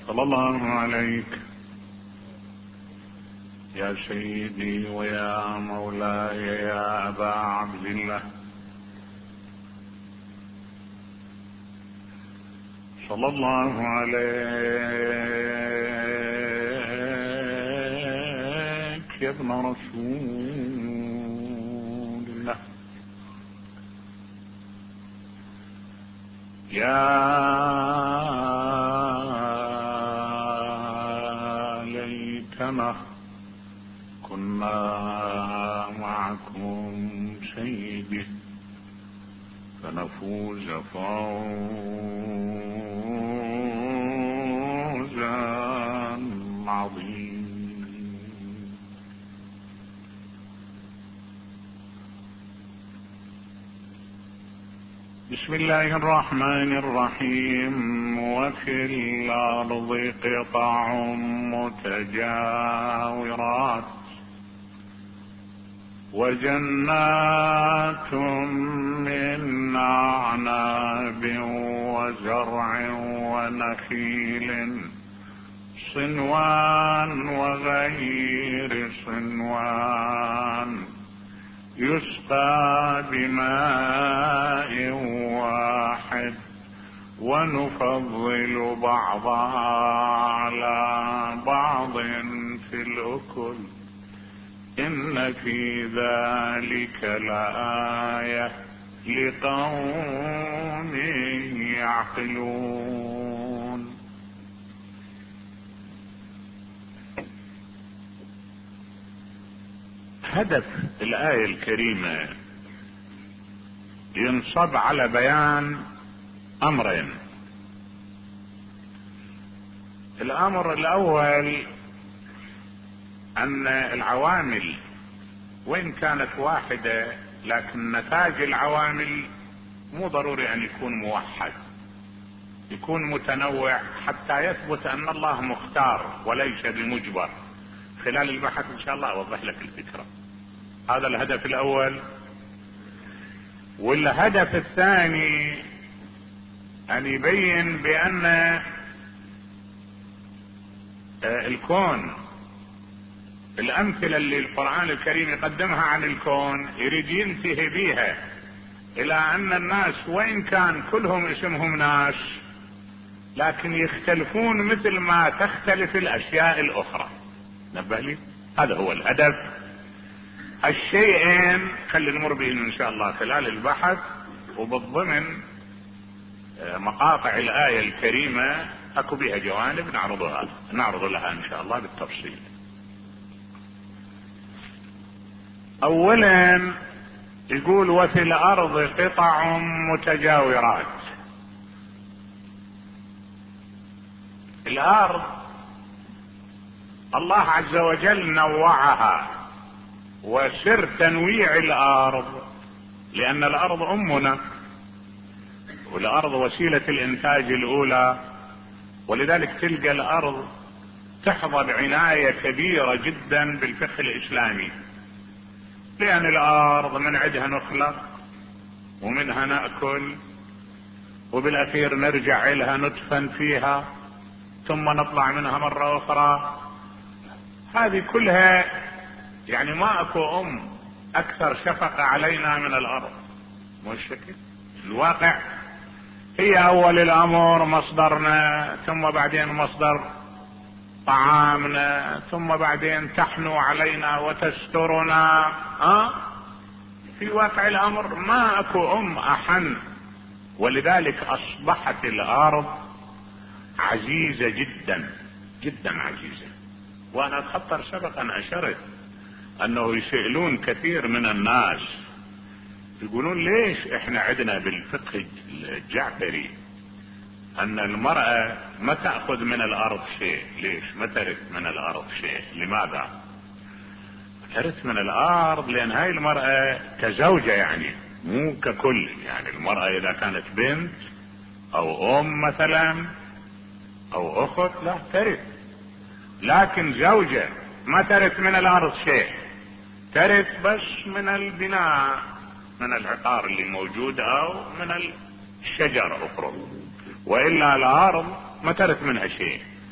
صلى الله عليك يا سيدي ويا مولاي يا أبا عبد الله، صلى الله عليك يا ابن رسول الله، يا ليتنا كنا معكم سيدي فنفوز فوزا عظيما. بسم الله الرحمن الرحيم. وفي الأرض قطع متجاورات وجنات من أعناب وزرع ونخيل صنوان وغير صنوان يسقى بماء واحد ونفضل بعضها على بعض في الأكل إن في ذلك لآية لقوم يعقلون. هدف الآية الكريمة ينصب على بيان أمرين. الأمر الأول أن العوامل وإن كانت واحدة لكن نتاج العوامل مو ضروري أن يكون موحد، يكون متنوع حتى يثبت أن الله مختار وليس بمجبر. خلال البحث إن شاء الله أوضح لك الفكرة. هذا الهدف الأول. والهدف الثاني أن يبين بأن الكون، الأمثلة اللي القرآن الكريم يقدمها عن الكون يريد ينتهي بيها إلى أن الناس وإن كان كلهم اسمهم ناس لكن يختلفون مثل ما تختلف الأشياء الأخرى. نبه لي، هذا هو الهدف. الشيئين خلي نمر بهم إن شاء الله خلال البحث، وبالضمن مقاطع الآية الكريمة أكو بها جوانب نعرض لها إن شاء الله بالتفصيل. اولا يقول وفي الارض قطع متجاورات. الارض الله عز وجل نوعها، وسر تنويع الارض لان الارض امنا والارض وسيلة الانتاج الاولى، ولذلك تلقى الارض تحظى بعناية كبيرة جدا بالفقه الاسلامي، لأن الأرض من عندها نخلق ومنها نأكل وبالأخير نرجع إلها ندفن فيها ثم نطلع منها مرة أخرى. هذه كلها يعني ما أكو أكثر شفقة علينا من الأرض، مو الشكل الواقع. هي أول الأمر مصدرنا، ثم بعدين مصدر طعامنا، ثم بعدين تحنو علينا وتسترنا. في واقع الامر ما اكو احن، ولذلك اصبحت الارض عزيزة جدا جدا عزيزة. وانا اتخطر سبقا اشرت انه يسألون كثير من الناس يقولون ليش احنا عندنا بالفقه الجعفري ان المرأة ما تأخذ من الارض شيء؟ ليش ما ترث من الارض شيء؟ لماذا ترث من الارض؟ لان هاي المرأة كزوجة يعني مو ككل، يعني المرأة اذا كانت بنت او مثلا او اخت لا ترث، لكن زوجة ما ترث من الارض شيء، ترث بس من البناء، من العقار اللي موجود او من الشجر افرض، والا الارض ما ترث منها شيء.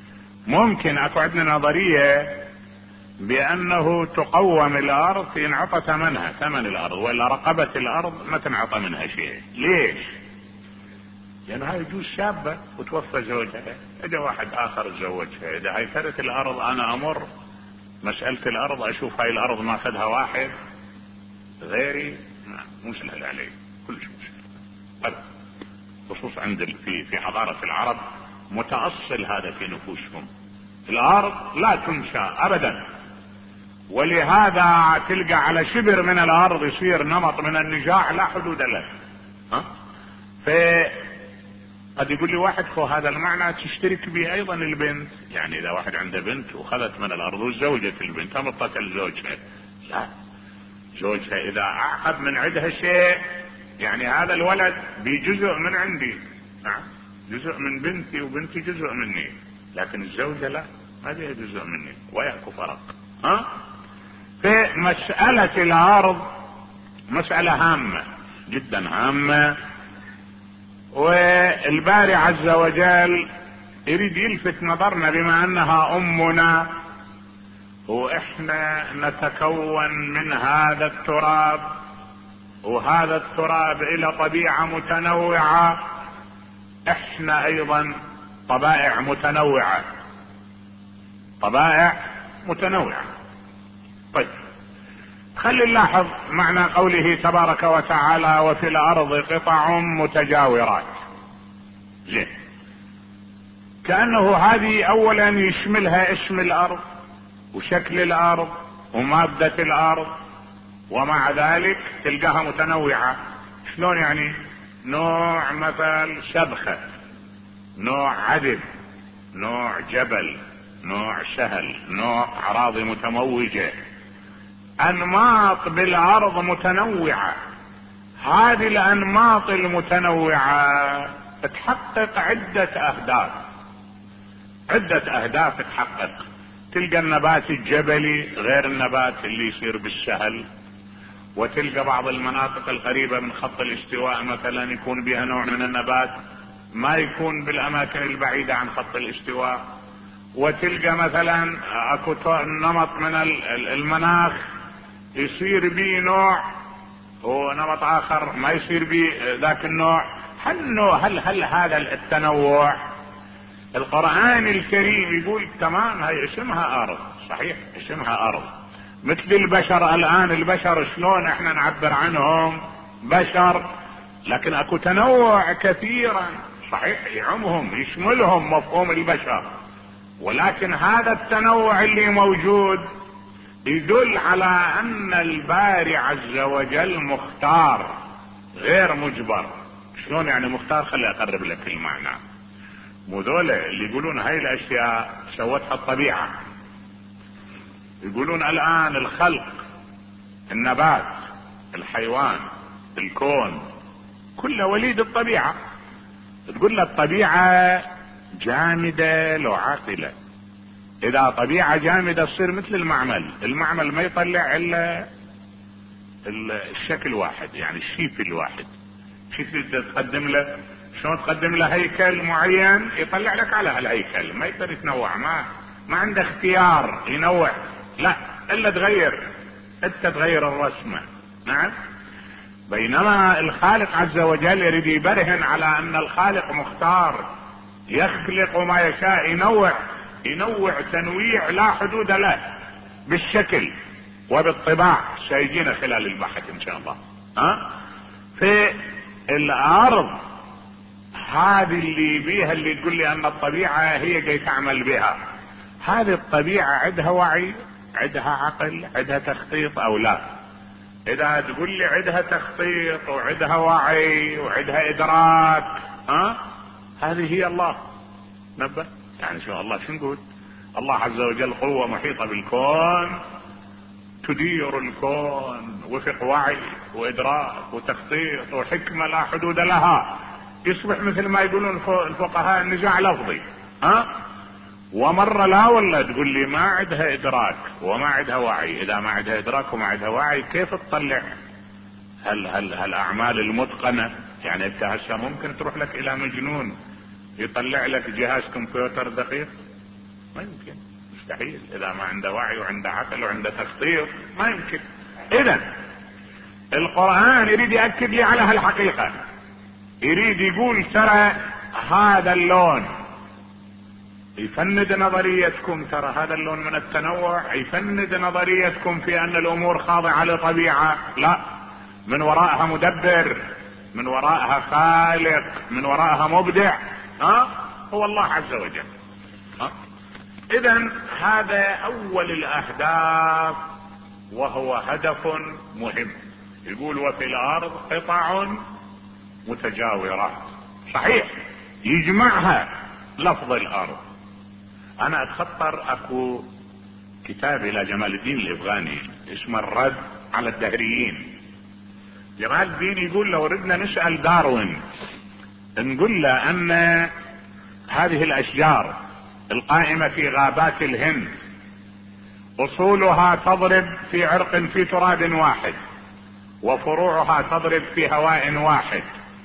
ممكن اكو عندنا نظرية بانه تقوم الارض ينعطى ثمنها، ثمن الارض، ولا رقبة الارض ما تنعطى منها شيء. ليش؟ لان هاي يجوز شابة وتوفى زوجها، اجا واحد اخر تزوجها، اذا هاي ثرت الارض انا امر مسألة الارض اشوف هاي الارض ما اخذها واحد غيري مش سهل عليه كل شيء طيب. خصوصا عند في حضارة العرب متأصل هذا في نفوسهم، الارض لا تنشى ابدا، ولهذا تلقى على شبر من الارض يصير نمط من النزاع لا حدود له. قد يقول لي واحد خو هذا المعنى تشترك به ايضا البنت، يعني اذا واحد عنده بنت وخذت من الارض وزوجت البنت همطت لزوجها، لا، زوجها اذا اعقب من عندها شيء يعني هذا الولد بجزء من عندي، نعم جزء من بنتي وبنتي جزء مني، لكن الزوجة لا، ما بها جزء مني ويأكو فرق. في مسألة الارض مسألة هامة جدا هامة، والباري عز وجل يريد يلفت نظرنا بما انها امنا واحنا نتكون من هذا التراب، وهذا التراب الى طبيعة متنوعة، احنا ايضا طبائع متنوعة، طبائع متنوعة. طيب خلي نلاحظ معنى قوله تبارك وتعالى وفي الارض قطع متجاورات. زين، كأنه هذه اولا يشملها اسم الارض وشكل الارض ومادة الارض، ومع ذلك تلقاها متنوعة. شلون يعني؟ نوع مثل سبخة، نوع عدب، نوع جبل، نوع سهل، نوع اراضي متموجة، انماط بالارض متنوعة. هذه الانماط المتنوعة تحقق عدة اهداف تحقق. تلقى النبات الجبلي غير النبات اللي يصير بالسهل، وتلقى بعض المناطق القريبة من خط الاستواء مثلا يكون بها نوع من النبات ما يكون بالاماكن البعيدة عن خط الاستواء، وتلقى مثلا اكو نمط من المناخ يصير به نوع ونمط اخر ما يصير به ذاك النوع. هل هذا التنوع؟ القرآن الكريم يقول تمام هي اسمها ارض، صحيح اسمها ارض، مثل البشر. الان البشر شلون احنا نعبر عنهم بشر، لكن اكو تنوع كثيرا، صحيح يعمهم يشملهم مفهوم البشر، ولكن هذا التنوع اللي موجود يدل على ان الباري عز وجل مختار غير مجبر. شلون يعني مختار؟ خلي اقرب لك المعنى. مو ذولا اللي يقولون هاي الاشياء سوتها الطبيعة، يقولون الان الخلق، النبات، الحيوان، الكون كله وليد الطبيعة. تقول له الطبيعة جامدة لو عاقلة. اذا طبيعة جامدة تصير مثل المعمل ما يطلع الا الشكل واحد، يعني الشيء الواحد. شيء تقدم له، شلون تقدم له هيكل معين يطلع لك على هالهيكل، ما يقدر يتنوع، ما عنده اختيار ينوع، لا الا انت تغير الرسمة. نعم. بينما الخالق عز وجل يريد يبرهن على ان الخالق مختار، يخلق ما يشاء، ينوع تنويع لا حدود له بالشكل وبالطباع، سيجينا خلال البحث ان شاء الله. في الارض هذه اللي بيها اللي تقول لي ان الطبيعة هي جاي تعمل بها، هذه الطبيعة عندها وعي، عندها عقل، عندها تخطيط او لا؟ اذا تقول لي عندها تخطيط وعندها وعي وعندها ادراك، هذه هي الله. نبه يعني شو الله شو نقول؟ الله عز وجل قوة محيطة بالكون تدير الكون وفق وعي وادراك وتخطيط وحكمة لا حدود لها. يصبح مثل ما يقولون الفقهاء نزاع لفظي. ومرة لا والله تقول لي ما عندها ادراك وما عندها وعي. اذا ما عندها ادراك وما عندها وعي كيف تطلع هالاعمال المتقنة؟ يعني انت هسه ممكن تروح لك الى مجنون يطلع لك جهاز كمبيوتر دقيق؟ ما يمكن، مستحيل. اذا ما عنده وعي وعنده عقل وعنده تخطيط ما يمكن. اذا القرآن يريد يأكد لي على هالحقيقة، يريد يقول ترى هذا اللون يفند نظريتكم، ترى هذا اللون من التنوع يفند نظريتكم في ان الامور خاضعة لطبيعة. لا، من وراءها مدبر، من وراءها خالق، من وراءها مبدع، هو الله عز وجل. اذا هذا اول الاهداف، وهو هدف مهم. يقول وفي الارض قطع متجاورات، صحيح يجمعها لفظ الارض. انا اتخطر اكو كتاب الى جمال الدين الافغاني اسمه الرد على الدهريين. جمال الدين يقول لو ردنا نسأل داروين نقول له ان هذه الاشجار القائمة في غابات الهند اصولها تضرب في عرق في تراب واحد، وفروعها تضرب في هواء واحد،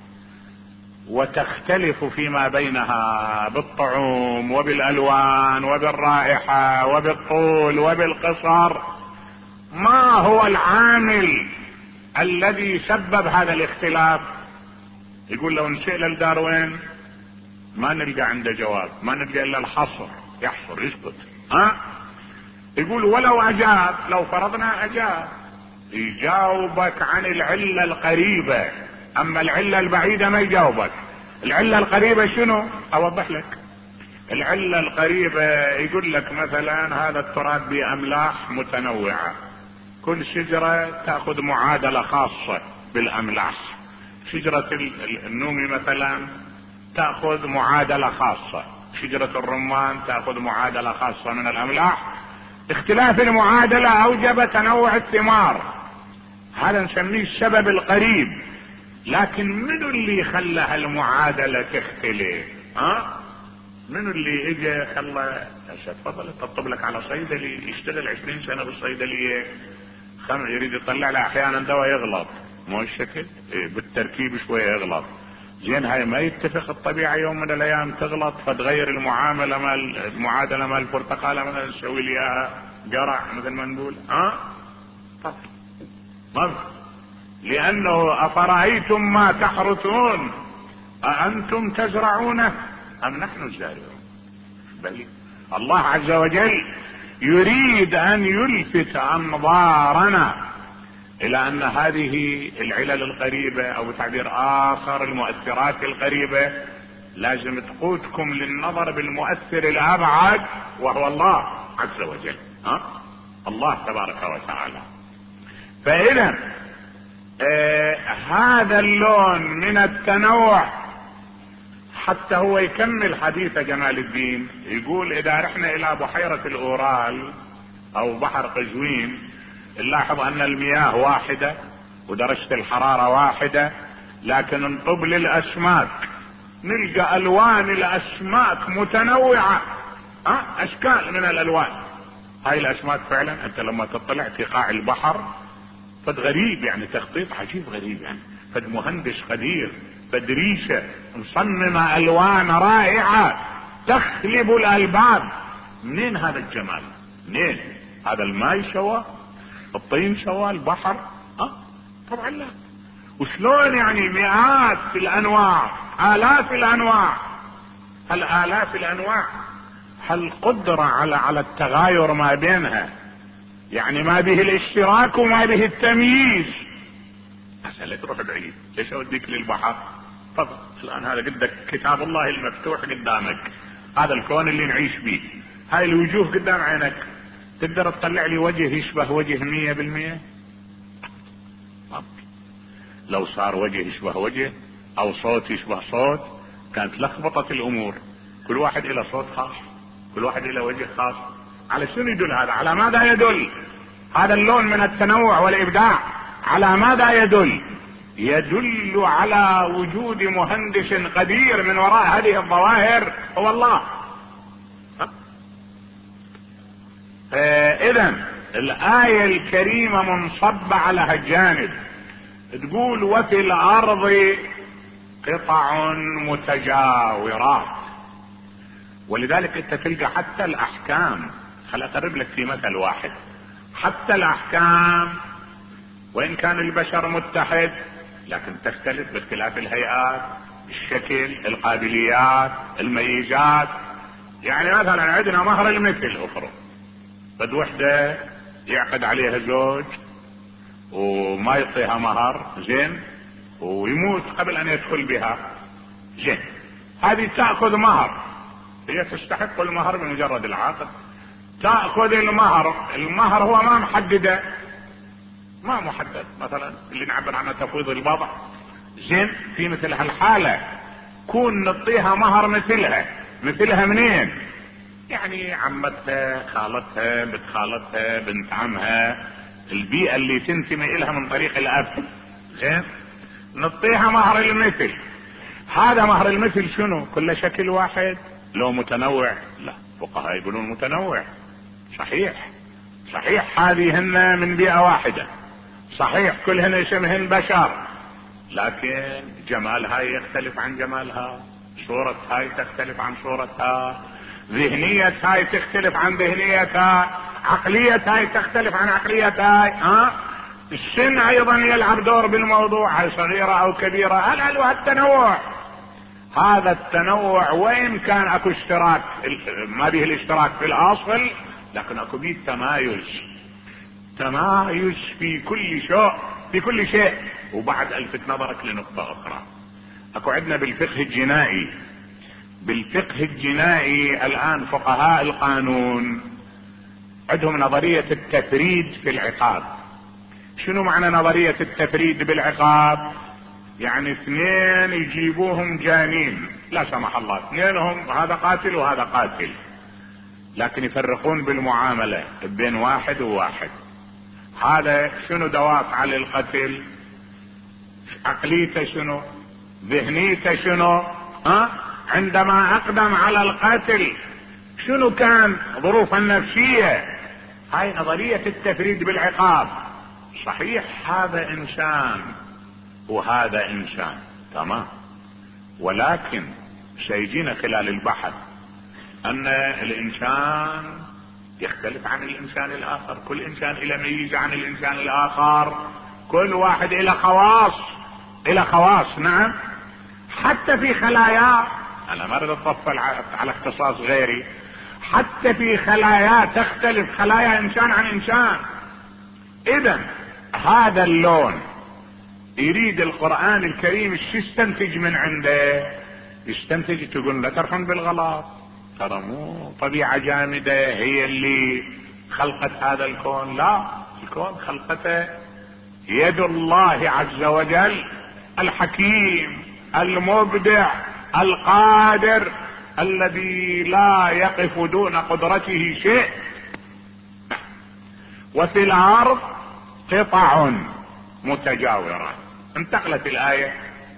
وتختلف فيما بينها بالطعوم وبالالوان وبالرائحة وبالطول وبالقصر. ما هو العامل الذي سبب هذا الاختلاف؟ يقول لو نسأل الداروين ما نلقى عنده جواب، ما نلقى الا الحصر، يحصر يسكت. يقول ولو اجاب، لو فرضنا اجاب، يجاوبك عن العلة القريبة، اما العلة البعيدة ما يجاوبك. العلة القريبة شنو؟ اوضح لك. العلة القريبة يقول لك مثلا هذا التراب باملاح متنوعة، كل شجرة تأخذ معادلة خاصة بالاملاح. شجرة النومي مثلا تأخذ معادلة خاصة، شجرة الرمان تأخذ معادلة خاصة من الاملاح. اختلاف المعادلة اوجب تنوع الثمار، هذا نسميه السبب القريب. لكن منو اللي خلى هالمعادلة تختلف؟ منو اللي اجى خلى؟ تفضل تطب لك على صيدلي يشتغل 20 سنة بالصيدلية، يريد يطلع له احيانا دواء يغلط، مو الشكل بالتركيب شوية يغلط. زين هاي ما يتفق الطبيعة يوم من الايام تغلط، فتغير المعادلة مال البرتقالة مثلا تسوي لي اياها قرع مثل ما نقول. طب ما لانه افرأيتم ما تحرثون اانتم تزرعونه ام نحن الزارعون؟ بل الله عز وجل يريد ان يلفت انظارنا الى ان هذه العلل القريبة او تعبير اخر المؤثرات القريبة لازم تقودكم للنظر بالمؤثر الابعد وهو الله عز وجل، الله تبارك وتعالى. فاذا هذا اللون من التنوع، حتى هو يكمل حديث جمال الدين يقول اذا رحنا الى بحيرة الاورال او بحر قزوين نلاحظ ان المياه واحدة ودرجة الحرارة واحدة، لكن نطب للاسماك نلقى الوان الاسماك متنوعة، اشكال من الالوان. هاي الاسماك فعلا انت لما تطلع في قاع البحر فد غريب، يعني تخطيط عجيب غريب، يعني فد مهندس قدير، فد ريشة مصممة الوان رائعة تخلب الالباب. منين هذا الجمال؟ منين؟ هذا الماء سوا، الطين سوا، البحر طبعا لا. وشلون يعني مئات الانواع، الاف الانواع، الالاف الانواع، هالقدرة على التغاير ما بينها، يعني ما به الاشتراك وما به التمييز. لا تروح بعيد، ليش اوديك للبحر؟ تفضل الان هذا قدك كتاب الله المفتوح قدامك، هذا الكون اللي نعيش به، هاي الوجوه قدام عينك، تقدر تطلع لي وجه يشبه وجه 100%؟ لو صار وجه يشبه وجه او صوت يشبه صوت كانت لخبطت الامور. كل واحد له صوت خاص، كل واحد له وجه خاص. على شنو يدل هذا؟ على ماذا يدل هذا اللون من التنوع والابداع؟ على ماذا يدل؟ يدل على وجود مهندس قدير من وراء هذه الظواهر هو الله. اذا الآية الكريمة منصبة على هالجانب، تقول وفي الارض قطع متجاورات. ولذلك انت تلقى حتى الاحكام، خل اقرب لك في مثل واحد، حتى الاحكام وان كان البشر متحد لكن تختلف باختلاف الهيئات، الشكل، القابليات، الميزات. يعني مثلا عندنا مهر المثل افرض بد وحده يعقد عليها زوج وما يعطيها مهر، زين، ويموت قبل ان يدخل بها، زين، هذه تأخذ مهر، هي تستحق المهر بمجرد العقد، تأخذ المهر هو ما محدده، ما محدد، مثلا اللي نعبر عنه تفويض البضع، زين. في مثل هالحالة كون نعطيها مهر مثلها منين؟ يعني عمتها، خالتها، بنت خالتها، بنت عمها، البيئة اللي تنتمي إلها من طريق الأب، زين، نعطيها مهر المثل. هذا مهر المثل شنو؟ كل شكل واحد لو متنوع؟ لا، فقهاء يقولون متنوع. صحيح هذه هن من بيئة واحدة، صحيح كلهن شبهن بشر، لكن جمال هاي يختلف عن جمالها، صورة هاي تختلف عن صورتها، ذهنية هاي تختلف عن ذهنيتها، عقلية هاي تختلف عن عقلية هاي. السن ايضا يلعب دور بالموضوع، هاي صغيرة او كبيرة، هل التنوع، هذا التنوع وين كان اكو اشتراك، ما به الاشتراك في الاصل، لكن اكو به تمايز في كل شيء. وبعد الفت نظرك لنقطة اخرى، اكو عندنا بالفقه الجنائي الان فقهاء القانون عندهم نظرية التفريد في العقاب. شنو معنى نظرية التفريد بالعقاب؟ يعني اثنين يجيبوهم جانين لا سمح الله، اثنينهم هذا قاتل وهذا قاتل، لكن يفرقون بالمعاملة بين واحد وواحد. هذا شنو دوافع للقتل؟ عقليته شنو؟ ذهنيته شنو؟ عندما اقدم على القتل شنو كان ظروفه النفسية؟ هاي نظرية التفريد بالعقاب. صحيح هذا انسان وهذا انسان، تمام، ولكن سيجينا خلال البحث ان الانسان يختلف عن الانسان الاخر، كل انسان له ميزة عن الانسان الاخر، كل واحد له خواص، نعم. حتى في خلايا، انا ما اريد اتطفل على اختصاص غيري، حتى في خلايا تختلف خلايا انسان عن انسان. اذا هذا اللون يريد القرآن الكريم شو يستنتج من عنده؟ يستنتج، تقول لا ترحم بالغلط، ترى مو طبيعة جامدة هي اللي خلقت هذا الكون، لا، الكون خلقته يد الله عز وجل الحكيم المبدع القادر الذي لا يقف دون قدرته شيء. وفي الارض قطع متجاورات. انتقلت الآية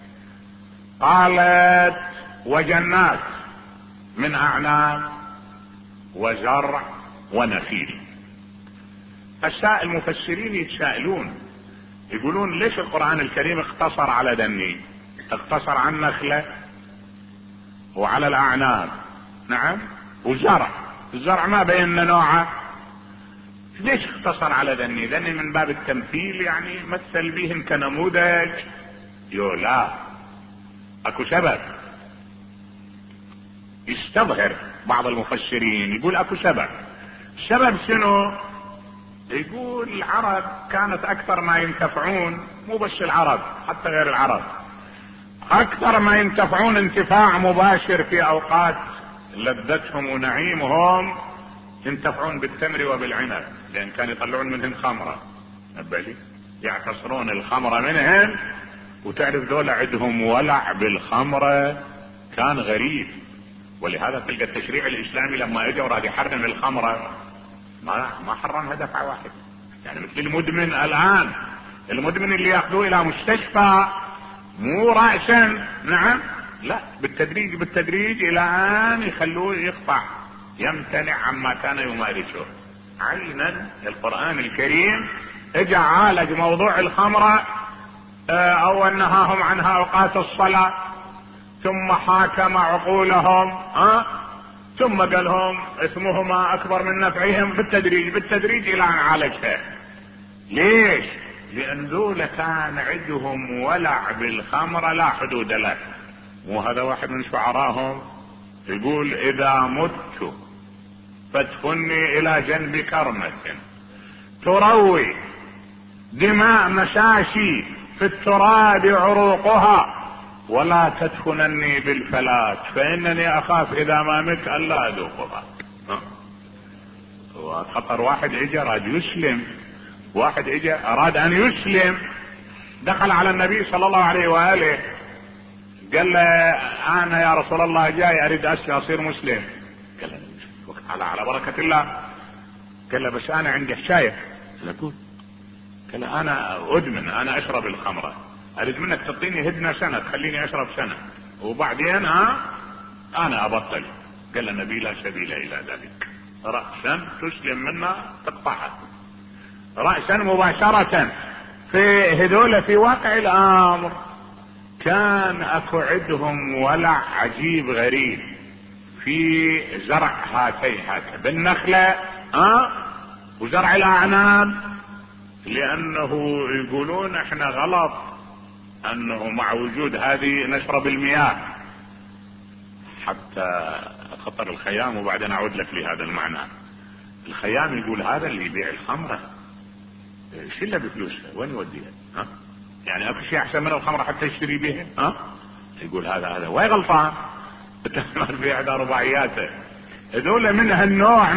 قالت وجنات من اعناب وزرع ونخيل. المفسرين يتساءلون، يقولون ليش القرآن الكريم اقتصر على دني، اقتصر على النخلة وعلى الاعناب، نعم، وزرع، الزرع ما بيننا نوعه، ليش اقتصر على ذني من باب التمثيل، يعني مثل بهم كنموذج؟ لا، اكو سبب يستظهر بعض المفسرين، يقول اكو سبب شنو؟ يقول العرب كانت اكثر ما ينتفعون، مو بس العرب حتى غير العرب، اكثر ما ينتفعون انتفاع مباشر في اوقات لذتهم ونعيمهم، ينتفعون بالتمر وبالعنب، لان كانوا يطلعون منهم خمرة، نبالي يعتصرون الخمرة منهم، وتعرف دولة عندهم ولع بالخمرة كان غريب. ولهذا تلقى التشريع الاسلامي لما اجى وراد يحرم الخمرة ما حرمها دفعة واحدة، يعني مثل المدمن الان، المدمن اللي ياخذوه الى مستشفى مو رأسا، نعم، لا، بالتدريج الى ان يخلوه يقطع، يمتنع عما كان يمارسه. عينا القرآن الكريم اجى عالج موضوع الخمرة او نهاهم عنها اوقات الصلاة، ثم حاكم عقولهم ثم قال لهم اسمهما اكبر من نفعهم بالتدريج الى ان عالجها. ليش؟ لان ذولا كان عندهم ولع بالخمر لا حدود له. وهذا واحد من شعراهم يقول اذا مت فادفني الى جنب كرمة تروي دماء مشاشي في التراب عروقها، ولا تدفنني بالفلات فانني اخاف اذا ما مت الا اذوقها. وخطر واحد اجى راد يسلم، واحد اجى اراد ان يسلم، دخل على النبي صلى الله عليه واله قال له انا يا رسول الله جاي اريد اصير مسلم. قال له على بركة الله. قال له بس انا عندي حكاية. قال له انا ادمن، انا اشرب الخمرة، اريد منك تعطيني هدنة سنة تخليني اشرب سنة وبعدين انا ابطل. قال النبي لا سبيل الى ذلك، رأسا تسلم منا تقطعها رأسا مباشرة. في هذول في واقع الامر كان اكو عندهم ولع عجيب غريب في زرع هكذا بالنخلة وزرع الاعناب، لانه يقولون احنا غلط انه مع وجود هذه نشرب المياه. حتى خطر الخيام، وبعدين اعود لك لهذا المعنى. الخيام يقول هذا اللي يبيع الخمرة شله بفلوسها وين يوديها؟ يعني اكو شيء احسن من الخمرة حتى يشتري بها؟ يقول هذا وين غلطان؟ تسمر في احدى رباعياته. هذول من هالنوع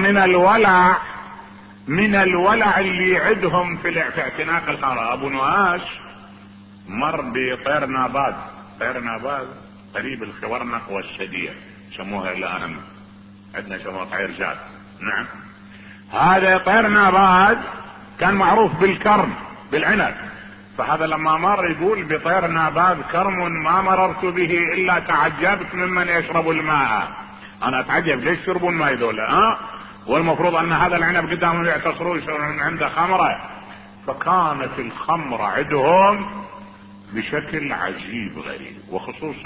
من الولع اللي عندهم في اعتناق الخمرة. ابو نواش مر بطير ناباد، طير ناباد قريب الخورنق والشدية سموها الان عندنا سموها طير جاد. نعم، هذا طير ناباد كان معروف بالكرم بالعنب، فهذا لما مر يقول بطير ناباد كرم ما مررت به الا تعجبت ممن يشرب الماء. انا اتعجب ليش يشربون الماء ذولا والمفروض ان هذا العنب قدامهم يعتصرون عنده خمرة. فكانت الخمرة عندهم بشكل عجيب غريب، وخصوص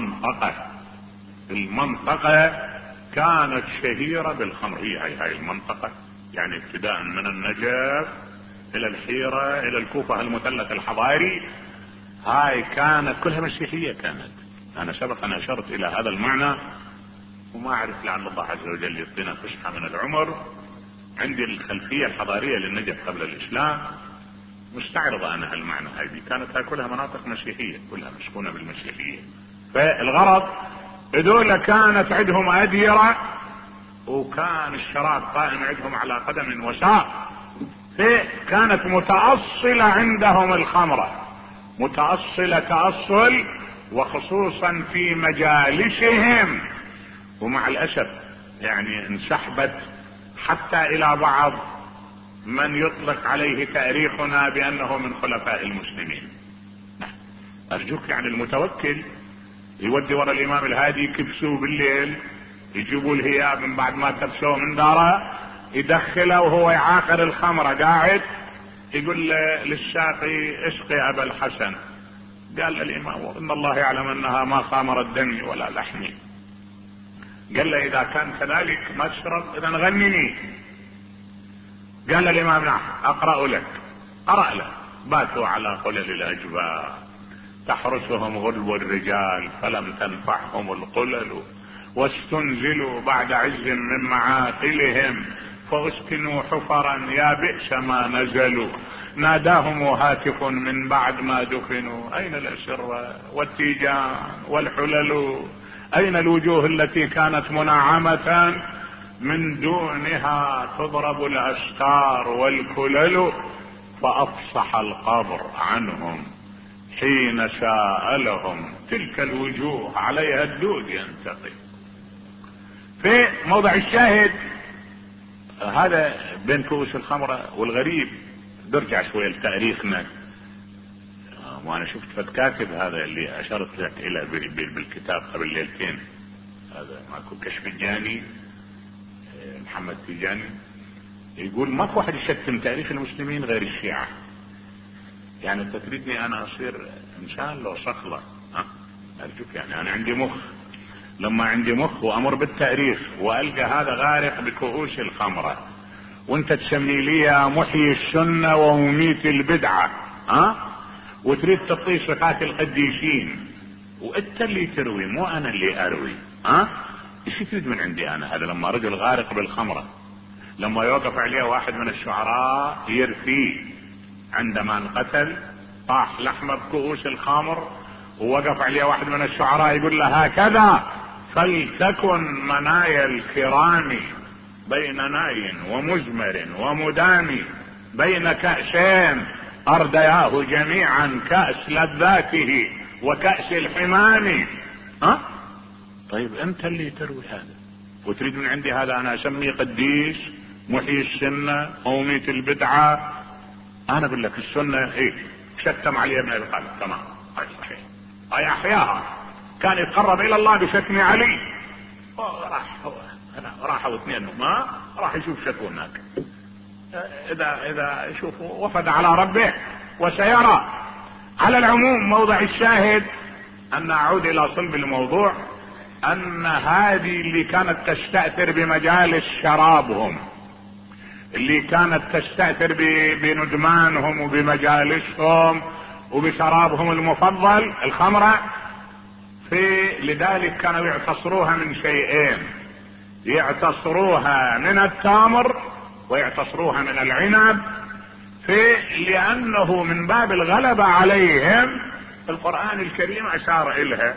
المنطقة كانت شهيرة بالخمر. هي المنطقة يعني ابتداء من النجف الى الحيرة الى الكوفة المثلث الحضاري، هاي كانت كلها مسيحية. كانت انا سبق ان اشرت الى هذا المعنى، وما اعرف لعل الله عز وجل يعطينا فسحة من العمر. عندي الخلفية الحضارية للنجف قبل الاسلام مستعرضة انا هالمعنى. هذه كانت هاي كلها مناطق مسيحية، كلها مسكونة بالمسيحية. فالغرض هذول كانت عندهم اديرة، وكان الشراب قائم عندهم على قدم وساق. كانت متأصلة عندهم الخمرة، متأصلة تأصل، وخصوصا في مجالسهم. ومع الأسف يعني انسحبت حتى إلى بعض من يطلق عليه تاريخنا بأنه من خلفاء المسلمين. أرجوك يعني المتوكل يودي ورا الإمام الهادي يكبسوه بالليل، يجيبوا الهياب من بعد ما كبسوه من داره يدخله وهو يعاقر الخمرة قاعد، يقول للساقي اسقي ابا الحسن. قال الامام ان الله يعلم انها ما خامرت دمي ولا لحمي. قال له اذا كان كذلك ما تشرب اذا غنني. قال الامام نعم اقرأ لك. قرأ له: باتوا على قلل الاجبار تحرسهم غلب الرجال فلم تنفعهم القلل، واستنزلوا بعد عز من معاقلهم فاسكنوا حفرا يا بئس ما نزلوا. ناداهم هاتف من بعد ما دفنوا: اين الاسر والتيجان والحلل؟ اين الوجوه التي كانت منعمة من دونها تضرب الاشكار والكلل؟ فافصح القبر عنهم حين سألهم تلك الوجوه عليها الدود ينتقي. في موضع الشاهد هذا بين كؤوس الخمرة. والغريب برجع شوية لتاريخنا، وانا شفت فد كاتب هذا اللي اشرت لك الى بالكتاب قبل ليلتين، هذا ماكو كشف الجاني محمد تيجاني، يقول ماكو واحد يشتم تاريخ المسلمين غير الشيعة. يعني انت تريدني انا اصير انسان لو صخلة؟ ارجوك يعني انا عندي مخ، لما عندي مخ وامر بالتاريخ والقى هذا غارق بكؤوس الخمره، وانت تسمي لي محيي السنه ومميت البدعه، وتريد تعطي صفات القديسين، وانت اللي تروي مو انا اللي اروي. ايش تريد من عندي انا؟ هذا لما رجل غارق بالخمره، لما يوقف عليه واحد من الشعراء يرثيه عندما انقتل طاح لحمه بكؤوس الخمر، ووقف عليه واحد من الشعراء يقول له هكذا فلتكن منايا الكرام بين ناي ومزمر ومدام، بين كأسين أردياه جميعا كأس لذاته وكأس الحمام. طيب انت اللي تروي هذا وتريد من عندي هذا انا اسميه قديس محيي السنه ومميت البدعه؟ انا اقول لك السنه ايه؟ شتم علي ابن ابي طالب، تمام، هاي صحيح، هاي احياها، كان يتقرب الى الله بشتم علي، راحوا اثنين ما راح يشوف شكو هناك، اذا يشوفوا وفد على ربه وسيرى. على العموم موضع الشاهد ان اعود الى صلب الموضوع، ان هذه اللي كانت تستأثر بمجالس شرابهم، اللي كانت تستأثر بندمانهم وبمجالسهم وبشرابهم المفضل الخمرة، لذلك كانوا يعتصروها من شيئين، يعتصروها من التمر ويعتصروها من العنب، لأنه من باب الغلبة عليهم القرآن الكريم أشار إليها،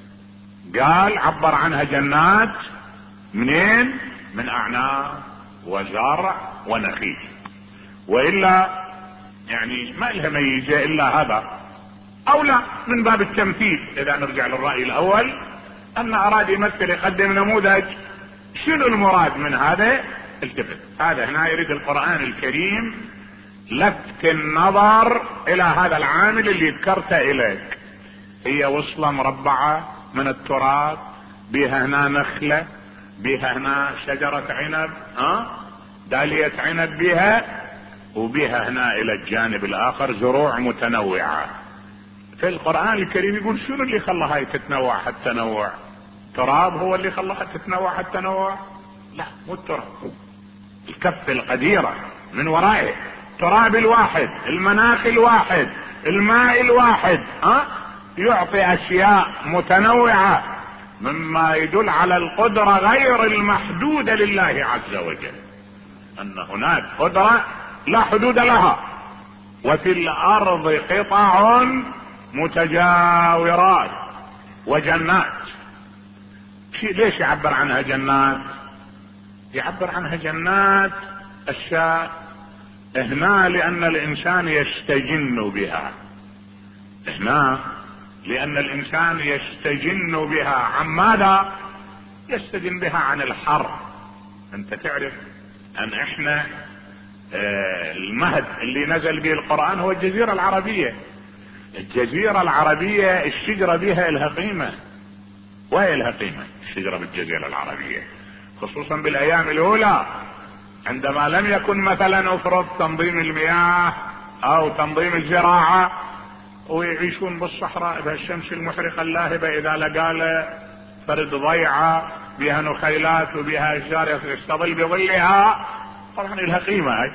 قال عبر عنها جنات منين؟ من أعناب وزرع ونخيل، وإلا يعني ما لها ميزة إلا هذا، أو لا من باب التمثيل. إذا نرجع للرأي الأول أن أراد يمثل يقدم نموذج، شنو المراد من هذا؟ التفت، هذا هنا يريد القرآن الكريم لفت النظر إلى هذا العامل اللي ذكرته إليك، هي وصلة مربعة من التراب، بها هنا نخلة، بها هنا شجرة عنب، دالية عنب بها، وبها هنا إلى الجانب الآخر زروع متنوعة. في القرآن الكريم يقول شنو اللي خلى هاي تتنوع هالتنوع؟ تراب هو اللي خلاها تتنوع هالتنوع؟ لا، مو التراب، الكف القديرة من ورائه، التراب الواحد، المناخ الواحد، الماء الواحد، يعطي أشياء متنوعة، مما يدل على القدرة غير المحدودة لله عز وجل، أن هناك قدرة لا حدود لها. وفي الأرض قطع متجاورات وجنات. ليش يعبر عنها جنات؟ يعبر عنها جنات أشياء هنا لأن الإنسان يستجن بها، هنا لأن الإنسان يستجن بها. عن ماذا يستجن بها؟ عن الحر. أنت تعرف أن إحنا المهد اللي نزل به القرآن هو الجزيرة العربية. الجزيرة العربية الشجرة بها لها قيمة، وهي لها قيمة الشجرة بالجزيرة العربية، خصوصا بالأيام الأولى عندما لم يكن مثلا افرض تنظيم المياه أو تنظيم الزراعة، ويعيشون بالصحراء بهالشمس المحرقة اللاهبة، إذا لقى فرد ضيعة بها نخيلات وبها أشجار يستظل بظلها، طبعا لها قيمة هاي.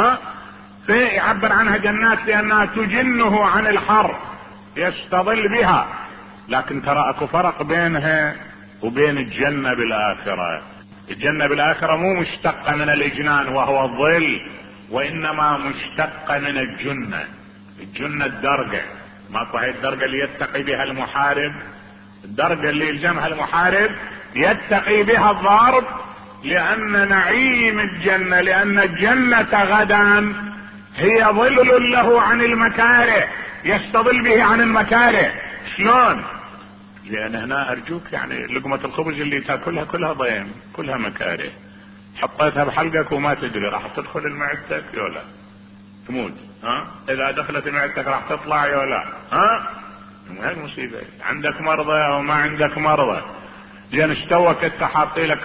فيعبر عنها جنات لأنها تجنه عن الحر، يستظل بها. لكن ترى اكو فرق بينها وبين الجنة بالآخرة. الجنة بالآخرة مو مشتقة من الإجنان وهو الظل، وإنما مشتقة من الجنة. الجنة الدرجة، ماكو هاي الدرجة اللي يتقي بها المحارب، الدرجة اللي يلزمها المحارب يتقي بها الضارب، لأن نعيم الجنة، لأن الجنة غدا هي ظل له عن المكاره، يستظل به عن المكاره. شلون؟ لأن هنا أرجوك يعني لقمة الخبز اللي تاكلها كلها ضيم، كلها مكاره، حطيتها بحلقك وما تدري راح تدخل المعدتك ولا تموت. إذا دخلت معدتك راح تطلع ولا هاي المصيبة. عندك مرضى أو ما عندك مرضى، جن اشتوك انت حاطي لك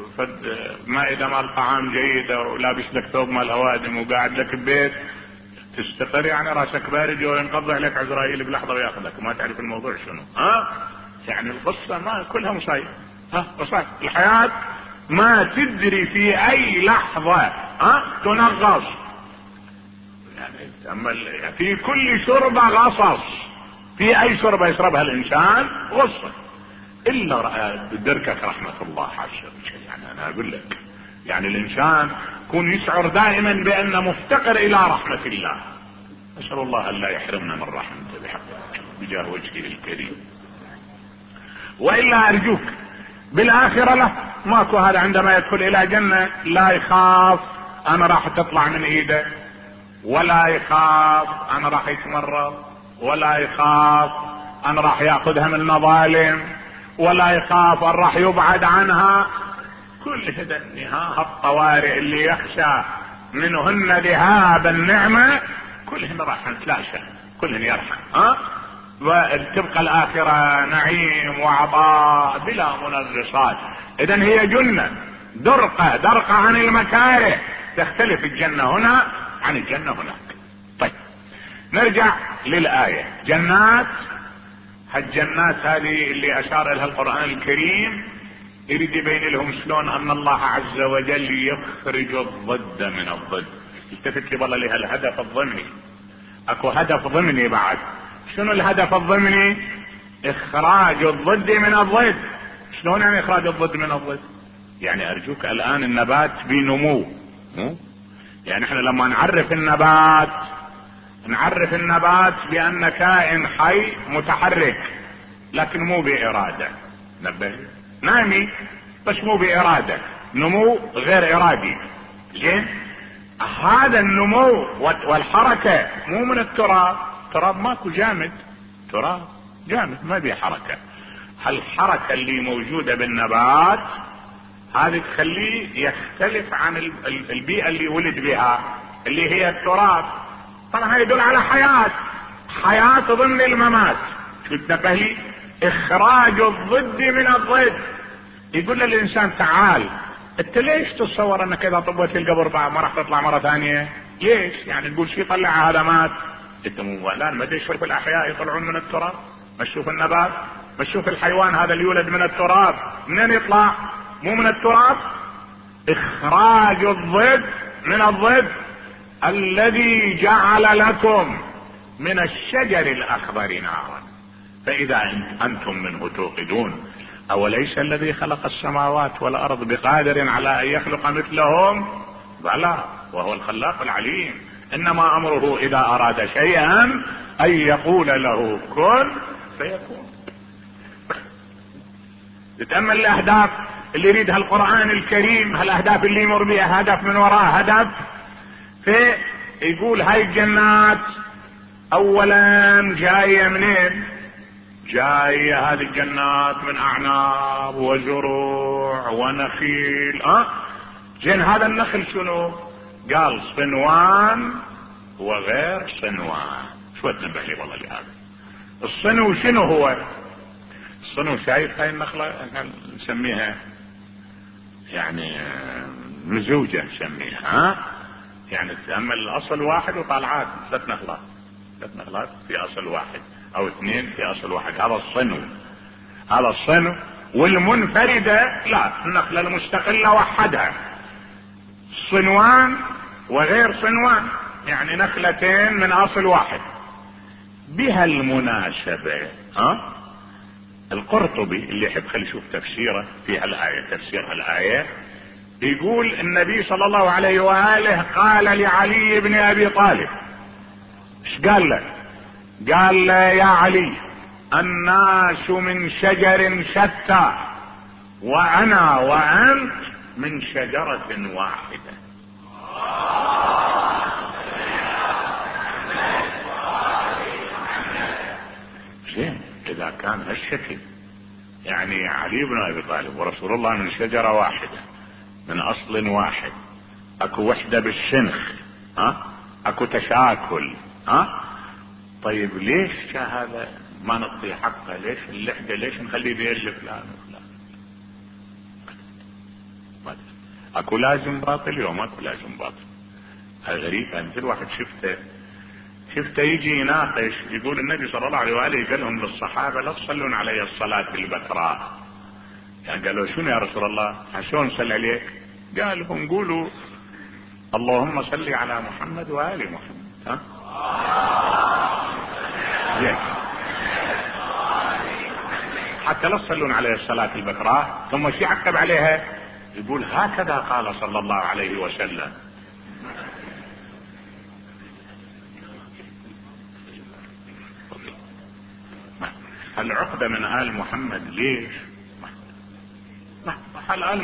مائدة مال طعام جيدة ولابس لك ثوب مال اوادم وقاعد لك ببيت، تستقر يعني راسك بارد وينقضي عليك عزرائيل بلحظة وياخذك وما تعرف الموضوع شنو. يعني القصة ما كلها مصايب، مصايب الحياة ما تدري في اي لحظة تنغص، يعني في كل شربة غصص، في اي شربة يشربها الانسان غصة، الا رأى دركك رحمة الله عز وجل. يعني انا اقول لك يعني الانسان يكون يشعر دائما بانه مفتقر الى رحمة الله، اسأل الله ان لا يحرمنا من رحمته بحقه بجاه وجهه الكريم. والا ارجوك بالاخرة له ماكو هذا، عندما يدخل الى جنة لا يخاف انا راح تطلع من ايده، ولا يخاف انا راح يتمرض، ولا يخاف انا راح ياخذها من مظالم، ولا يخاف ان راح يبعد عنها. كل هذا الطوارئ اللي يخشى منهن ذهاب النعمة كلهن راح نتلاشى، كلهن يرحم، وتبقى الاخرة نعيم وعطاء بلا منغصات. اذا هي جنة درقة عن المكاره، تختلف الجنة هنا عن الجنة هناك. طيب نرجع للآية. جنات، هالجنات هذه اللي اشار الها القرآن الكريم يريد يبين لهم شلون ان الله عز وجل يخرج الضد من الضد. التفت لي والله لها الهدف الضمني، اكو هدف ضمني بعد. شنو الهدف الضمني؟ اخراج الضد من الضد. شلون يعني اخراج الضد من الضد؟ يعني ارجوك الان النبات بنمو، يعني احنا لما نعرف النبات بان كائن حي متحرك لكن مو بارادة، نبه نامي بس مو بارادة، نمو غير ارادي. زين، هذا النمو والحركة مو من التراب ماكو جامد، تراب جامد ما بيه حركة. هالحركة اللي موجودة بالنبات هذه تخليه يختلف عن البيئة اللي ولد بها اللي هي التراب. طبعا هذا يدل على حياة ضمن الممات. شو تنبه لي؟ اخراج الضد من الضد. يقول للانسان تعال انت ليش تتصور انك اذا طبيت في القبر بعد ما راح تطلع مرة ثانية؟ ليش؟ يعني تقول شي طلع هذا مات. انت مو لا ما تشوف الاحياء يطلعون من التراب، ما تشوف النبات، ما تشوف الحيوان هذا اللي يولد من التراب منين يطلع؟ مو من التراب. اخراج الضد من الضد الذي جعل لكم من الشجر الاخضر نارا فاذا انتم منه توقدون اوليس الذي خلق السماوات والارض بقادر على ان يخلق مثلهم؟ بلى وهو الخلاق العليم. انما امره اذا اراد شيئا ان يقول له كن فيكون. تتأمل الاهداف اللي يريدها القرآن الكريم، هالاهداف اللي يمر بها هدف من وراء هدف. فيقول هاي الجنات اولا جاية منين؟ جاية هذه الجنات من اعناب وزروع ونخيل. زين هذا النخل شنو؟ قال صنوان وغير صنوان. شو تنبه لي والله لهذا الصنو؟ شنو هو الصنو؟ شايف هاي النخلة نسميها يعني مزوجة نسميها، يعني تأمل الاصل واحد وطالعات ثلاث نخلات في اصل واحد او اثنين في اصل واحد. هذا الصنو. والمنفردة لا، النخلة المستقلة وحدها. صنوان وغير صنوان يعني نخلتين من اصل واحد. بها المناسبة القرطبي اللي يحب خلي يشوف تفسيره في هالآية، تفسير هالآية، يقول النبي صلى الله عليه وآله قال لعلي بن ابي طالب، ايش قال له؟ قال له يا علي الناس من شجر شتى وانا وانت من شجرة واحدة. زين اذا كان هالشكل يعني علي بن ابي طالب ورسول الله من شجرة واحدة من اصل واحد، اكو وحدة بالشنخ، اكو تشاكل، طيب ليش هذا ما نعطي حقه؟ ليش اللحدة؟ ليش نخليه بيد فلان وفلان؟ اكو لازم باطل يوم اكو لازم باطل. الغريب مثل واحد شفته شفته يجي يناقش، يقول النبي صلى الله عليه وآله قال لهم للصحابة لا تصلون علي الصلاة البتراء. يعني قالوا شنو يا رسول الله شلون نصلي عليك؟ قال لهم قولوا اللهم صل على محمد وآل محمد. ها حتى لا تصلون عليه الصلاة البتراء. ثم شي عقب عليها يقول هكذا قال صلى الله عليه وسلم. العقدة من آل محمد ليش؟ هل آل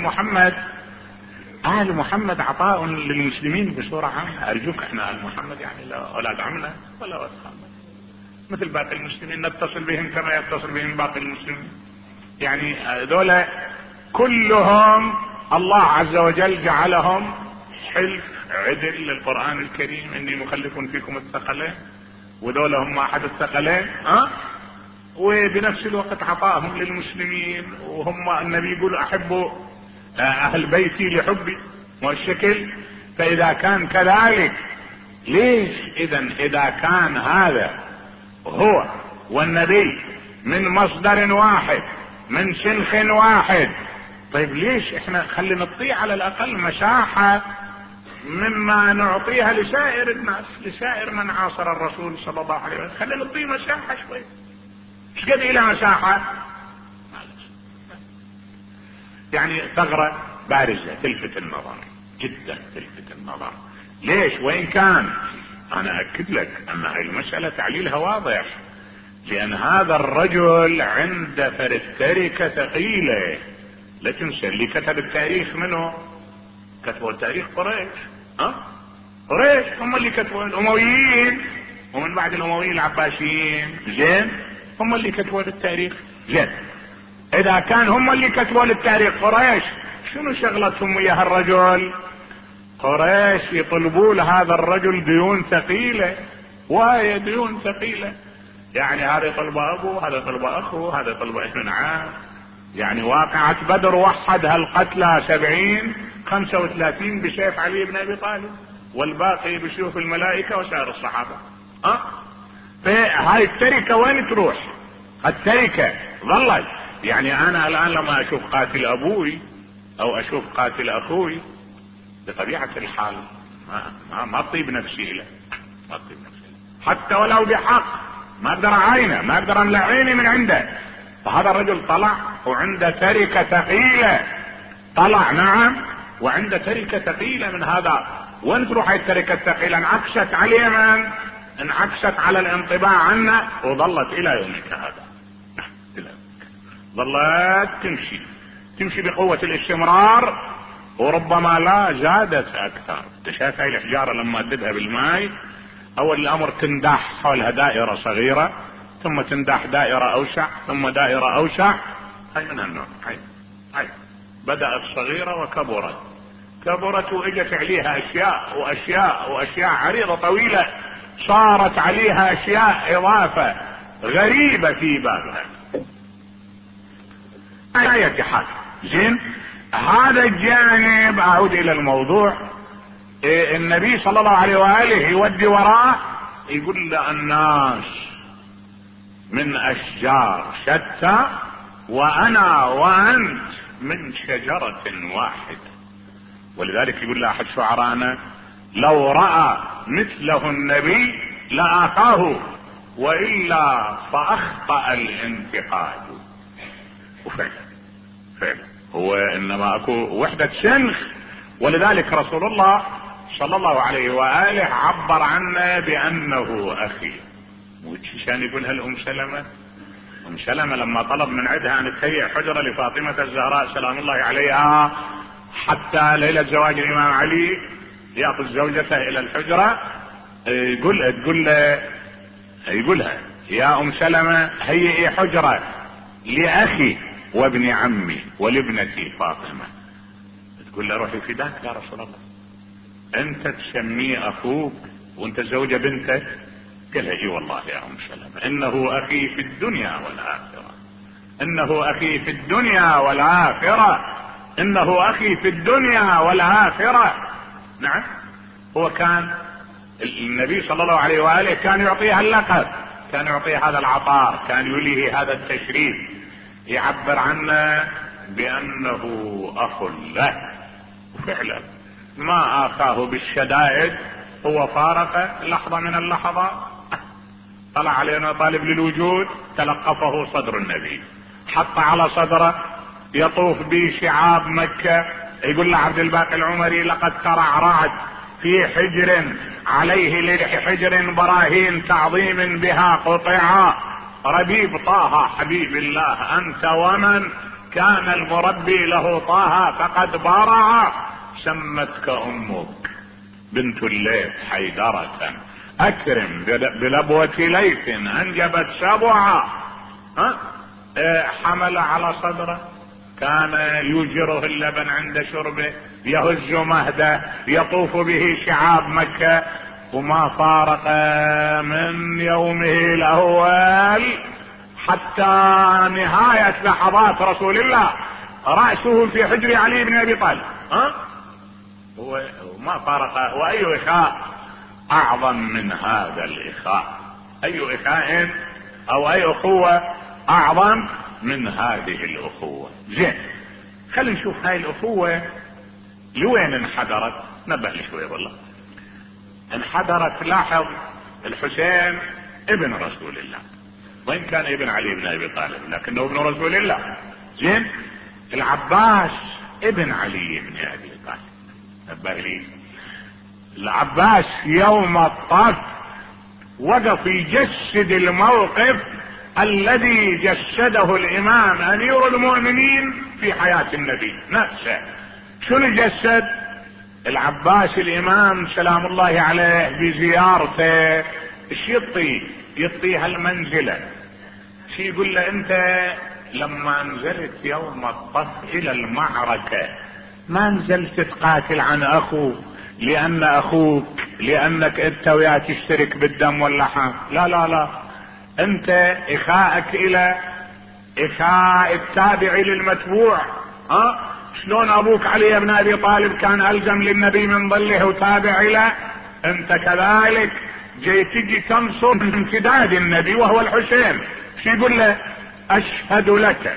محمد عطاء للمسلمين بصورة عامة. أرجوك احنا آل محمد يعني لا أولاد عمنا ولا أولاد خالنا، مثل باقي المسلمين نتصل بهم كما يتصل بهم باقي المسلمين. يعني ذولا كلهم الله عز وجل جعلهم حلف عدل للقرآن الكريم إني مخلف فيكم الثقلين، وذولا هم أحد الثقلين. وبنفس الوقت عطاهم للمسلمين، وهم النبي يقول أحبوا أهل بيتي لحبي والشكل. فإذا كان كذلك ليش إذا كان هذا هو والنبي من مصدر واحد من شنخ واحد، طيب ليش احنا خلي نعطيه على الأقل مساحة مما نعطيها لسائر الناس، لسائر من عاصر الرسول صلى الله عليه وسلم، خلي نعطيه مساحة شوي. ايش قد الى مساحة؟ يعني ثغرة بارزة تلفت النظر جدا، تلفت النظر. ليش؟ وإن كان أنا أكد لك أن هذه المسألة تعليلها واضح، لأن هذا الرجل عند التركة ثقيلة. لا تنسى اللي كتب التاريخ منه، كتبوا التاريخ قريش. قريش هم اللي كتبوا، الأمويين ومن بعد الأمويين العباسيين. زين هم اللي كتبوا التاريخ. زين اذا كان هم اللي كتبوا التاريخ قريش، شنو شغلتهم ويا هالرجل؟ قريش يطلبوا لهذا الرجل ديون ثقيلة، وهي ديون ثقيلة. يعني هذا يطلب ابوه، هذا يطلب اخوه، هذا يطلب ابن عام. يعني واقعة بدر وحد هالقتلى 70 35 بسيف علي بن ابي طالب، والباقي بسيوف الملائكة وسائر الصحابة. فهاي التركة وين تروح؟ التركة ظلت. يعني انا الان لما اشوف قاتل ابوي او اشوف قاتل اخوي بطبيعة الحال ما اطيب نفسي له، ما اطيب نفسي له. حتى ولو بحق ما اقدر اعاينه، ما اقدر املأ عيني من عنده. فهذا الرجل طلع وعنده تركة ثقيلة، طلع نعم وعنده تركة ثقيلة من هذا. وين تروح هاي التركة الثقيلة؟ انعكست على اليمن، انعكست على الانطباع عنا، وظلت الى يومك هذا. ظلت تمشي بقوة الاستمرار، وربما لا زادت اكثر. تشاف هاي الحجارة لما تذهب بالماء اول الامر تندح حولها دائرة صغيرة، ثم تندح دائرة اوسع، ثم دائرة اوسع. هاي من النوع. هاي بدأت صغيرة كبرت واجت عليها اشياء عريضة طويلة، صارت عليها اشياء اضافة غريبة في بالها. اية حال. زين هذا الجانب. اعود الى الموضوع. النبي صلى الله عليه وآله يودي وراء، يقول له الناس من اشجار شتى وانا وانت من شجرة واحدة. ولذلك يقول له احد شعرانا لو رأى مثله النبي لآتاه وإلا فأخطأ الانتقاد. وفعلا هو انما اكو وحدة شنخ. ولذلك رسول الله صلى الله عليه وآله عبر عنه بأنه أخي. وشان يقولها الأم سلمة. أم سلمة لما طلب من عندها أن تهيئ حجرة لفاطمة الزهراء سلام الله عليها حتى ليلة زواج الإمام علي، يأخذ زوجته إلى الحجرة، يقولها يا أم سلمة هيئي حجرة لأخي وابن عمي ولابنتي فاطمة. تقول له روحي فداك يا رسول الله، انت تسميه اخوك وانت زوجة بنتك؟ قال اي والله يا ام سلمة انه اخي في الدنيا والآخرة، انه اخي في الدنيا والآخرة، انه اخي في الدنيا والآخرة. نعم هو كان النبي صلى الله عليه وآله كان يعطيها اللقب، كان يعطيه هذا العطار، كان يليه هذا التشريف، يعبر عنه بأنه أخ له. وفعلا ما آخاه بالشدائد، هو فارق لحظة من اللحظات، طلع علينا طالب للوجود، تلقفه صدر النبي، حط على صدره، يطوف به شعاب مكة. يقول له عبد الباقي العمري: لقد ترعرعت في حجر عليه لرح حجر براهين تعظيم بها قطعا، ربيب طه حبيب الله أنت، ومن كان المربي له طه فقد برع، سمتك أمك بنت الليث حيدرة، أكرم بلبوة ليث أنجبت سبعا. حمل على صدره، كان يوجره اللبن عند شربه، يهز مهده، يطوف به شعاب مكة، وما فارق من يومه الأول حتى نهاية لحظات رسول الله رأسه في حجر علي بن أبي طالب. وما فارق. وأي إخاء أعظم من هذا الإخاء؟ أي إخاء أو أي أخوة أعظم من هذه الأخوة؟ زين، خلينا نشوف هاي الأخوة لوين انحدرت. نبه لي شوي والله. انحدرت، لاحظ الحسين ابن رسول الله، وإن كان ابن علي بن أبي طالب لكنه ابن رسول الله. زين، العباس ابن علي بن أبي طالب. نبه لي، العباس يوم الطف وقف يجسد الموقف الذي جسده الإمام أمير المؤمنين في حياة النبي نفسه. شنو جسد العباس الإمام سلام الله عليه بزيارته؟ ايش يطي هالمنزلة؟ شي يقول له: انت لما نزلت يوم الطف الى المعركة ما نزلت تقاتل عن اخوك لان اخوك، لانك انت وياه تشترك بالدم واللحم، لا لا لا، انت اخاءك الى اخاء التابع للمتبوع. شلون ابوك علي بن ابي طالب كان الزم للنبي من ظله وتابع له، انت كذلك جاي تجي تنصر امتداد النبي وهو الحسين. شو يقول له؟ اشهد لك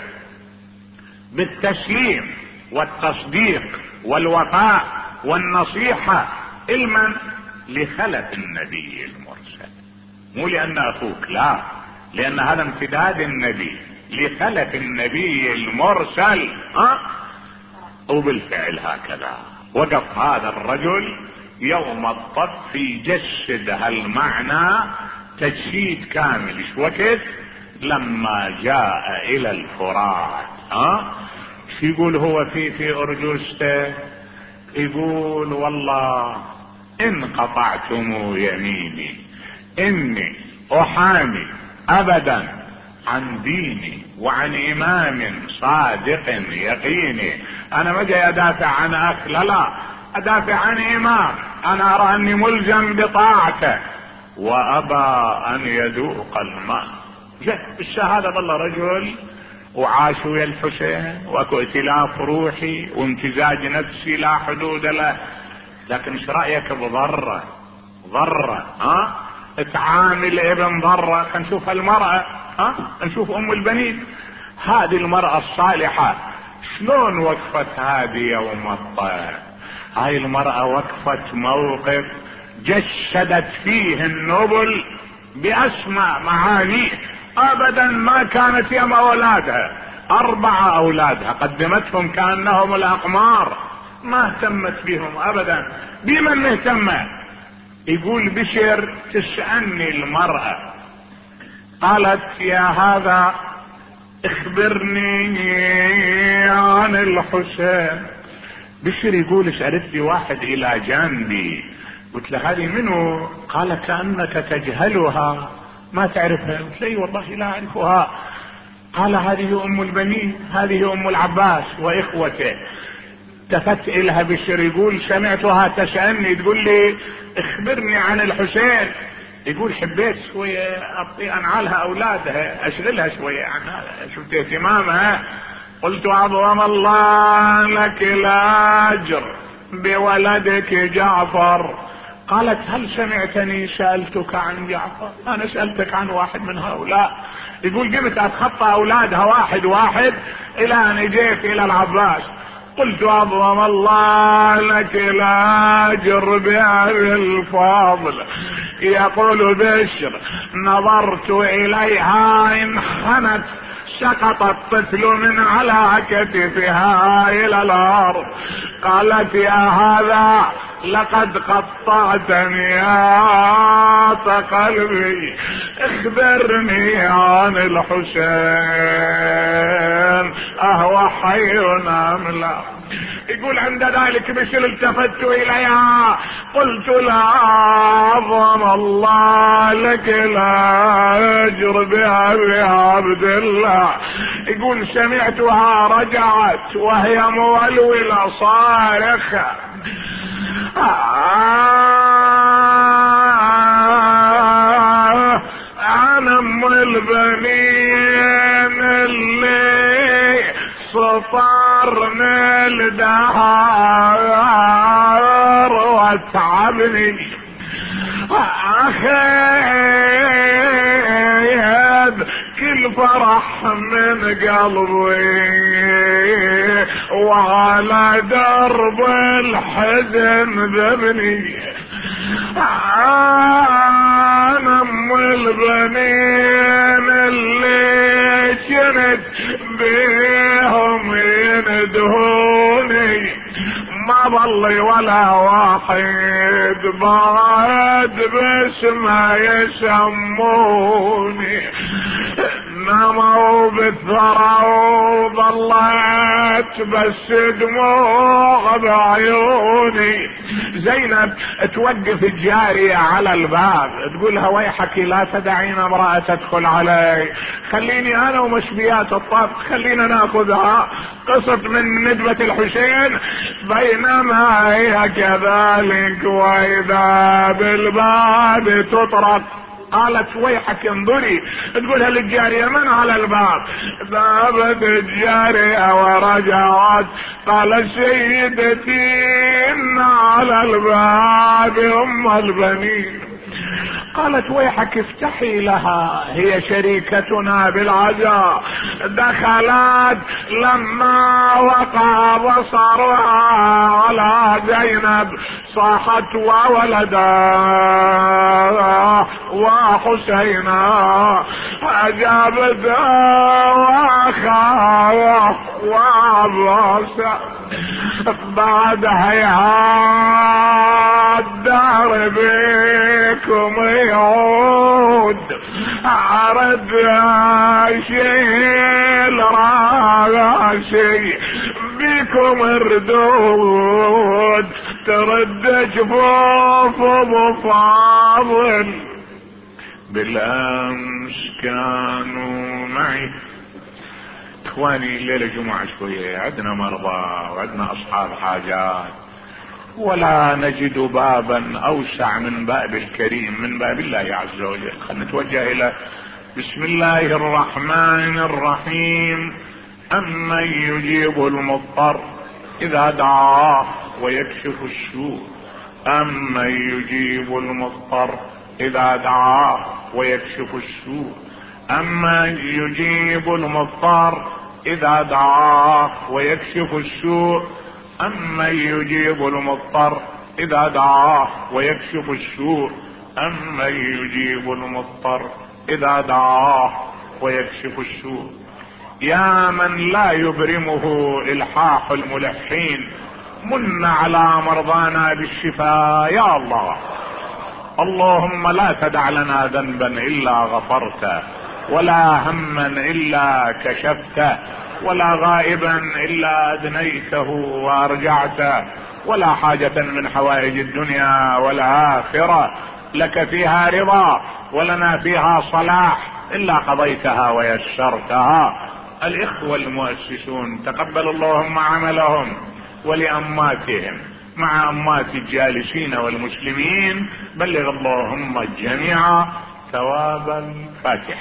بالتسليم والتصديق والوفاء والنصيحة علما لخلف النبي المرسل، مو لان اخوك، لا، لان هذا امتداد النبي لخلف النبي المرسل. وبالفعل هكذا وقف هذا الرجل يوم الطف يجسد هالمعنى تجسيد كامل. ايش وقت؟ لما جاء الى الفرات. شو يقول هو في ارجوسته؟ يقول: والله ان قطعتم يميني اني احامي ابدا عن ديني وعن امام صادق يقيني. انا ما جاي ادافع عن اخ، لا، ادافع عن امام انا ارى اني ملزم بطاعته وابى ان يذوق الماء. بالشهادة ظل رجل وعاش ويا الحسين، واكو ائتلاف روحي وامتزاج نفسي لا حدود له. لكن ايش رايك بضره؟ تعامل ابن ضره. خلينا نشوف المرأة، نشوف ام البنين، هذه المرأة الصالحة شلون وقفت هذه يوم الطف. هاي المرأة وقفت موقف جسدت فيه النبل بأسمى معانيه. ابدا ما كانت يم اولادها، 4 اولادها قدمتهم كأنهم الاقمار، ما اهتمت بهم ابدا. بمن مهتمة؟ يقول بشر: تسألني المرأة، قالت: يا هذا اخبرني عن الحسين. بشر يقول: سألت لي واحد الى جانبي، قلت له: هذه منو؟ قال: كأنك تجهلها، ما تعرفها. قلت له: والله لا اعرفها. قال: هذه ام البنين، هذه ام العباس واخوته. التفت الها بشر يقول: سمعتها تسألني تقول لي اخبرني عن الحسين. يقول: حبيت شوية اعطي انعالها اولادها، اشغلها شوية عنها، شفت اهتمامها. قلت: اعظم الله لك الاجر بولدك جعفر، قالت هل سمعتني سألتك عن جعفر؟ انا سألتك عن واحد من هؤلاء. يقول قمت اتخطى اولادها واحد واحد الى ان جيت الى العباس. قلت اضرم الله لك الاجر بأبي الفاضل. يقول بشر نظرت اليها انحنت سقط الطفل من على كتفها الى الارض. قالت يا هذا لقد قطعتني يا قلبي، اخبرني عن الحسين اهو حي ام لا؟ يقول عند ذلك بشر التفت اليها قلت لا عظم الله لك الاجر بأبي عبد الله. يقول سمعتها رجعت وهي مولولة صارخة عن ام البنين اللي سطرني الدهر واتعبني اخيب كل فرح من قلبي وعلى درب الحزن ذبني. انا ام البنين اللي كنت بيهم يندهوني ما ظل ولا واحد بعد بس ما يسموني. نموا بالثرى وظلت بس دموع بعيوني. زينب توقف الجارية على الباب تقولها ويحك لا تدعين امرأة تدخل علي، خليني انا ومشبيات الطبخ خلينا ناخذها قصة من ندبة الحسين. بينما هي كذلك واذا بالباب تطرق قالت ويحك انظري تقولها للجارية من على الباب؟ ذهبت الجارية ورجعت قال سيدتي إن على الباب ام البنين. قالت ويحك افتحي لها هي شريكتنا بالعزاء. دخلت لما وقع بصرها على زينب صاحت وولدا وحسينا اجابتها واخاه وعباسا. بعد هيهات دار بكم يعود عرض شيل راسي بكم ردود ترد جفوف مفاضل. بالامس كانوا معي اخواني الليلة جمعة شوية عندنا مرضى وعندنا اصحاب حاجات ولا نجد بابا اوسع من باب الكريم من باب الله عز وجل. خلينا نتوجه الى بسم الله الرحمن الرحيم. امن يجيب المضطر اذا دعاه ويكشف السوء. امن يجيب المضطر اذا دعاه ويكشف السوء. امن يجيب المضطر اذا دعاه ويكشف السوء. امن يجيب المضطر اذا دعاه ويكشف السوء. امن يجيب المضطر اذا دعاه ويكشف السوء. يا من لا يبرمه الحاح الملحين من على مرضانا بالشفاء يا الله. اللهم لا تدع لنا ذنبا الا غفرته ولا هما الا كشفته ولا غائبا الا ادنيته وارجعته ولا حاجة من حوائج الدنيا والاخرة لك فيها رضا ولنا فيها صلاح الا قضيتها ويسرتها. الاخوة المؤسسون تقبل اللهم عملهم ولأماتهم مع أمات الجالسين والمسلمين. بلغ اللهم الجميع ثواب الفاتحة.